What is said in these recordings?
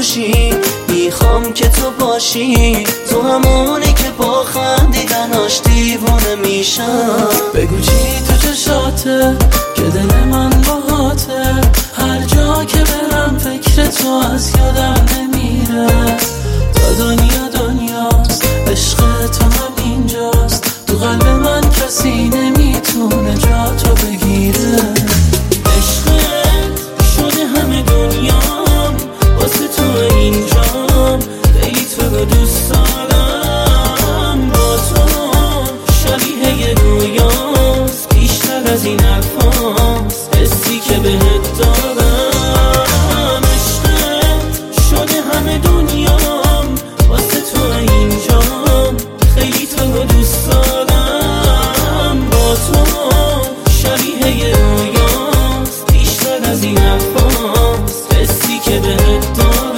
باشی، میخوام که تو باشی، تو همونی که با خندیدناش دیوونه میشم. بگو چی تو چشاته که دل من باهاته، هر جا که برم فکر تو از یادم نمیره. تا دنیا دنیاست، عشق تو هم اینجاست، تو قلب من کسی نمیتونه جا تو بگیره. عشقت شده همه دنیام، واسه تو اینجام، خیلی تو رو دوست دارم. با تو شبیه رویاست، بیشتر از این حرفاست، حسی که بهت دارم. عشقت شده همه دنیام، واسه تو اینجام، خیلی تو رو دوست دارم. با تو شبیه رویاست، بیشتر از این حرفاست، حسی که بهت دارم.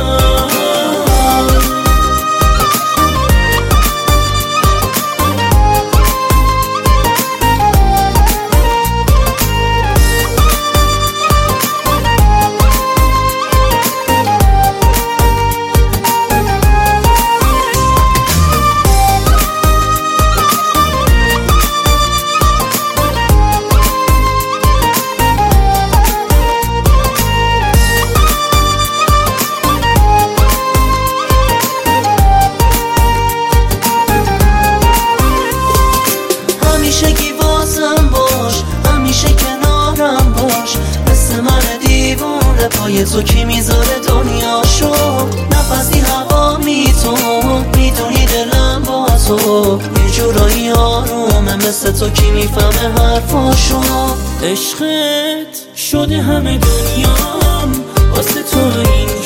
همیشگی واسم باش، همیشه کنارم باش، مثل من دیوونه پای تو کی میذاره دنیاشو. نفسی هوا میدونی دلم با تو، یه جورایی آرومه، مثل تو کی میفهمه حرفاشو. عشقت شده همه دنیام، واسه تو اینجا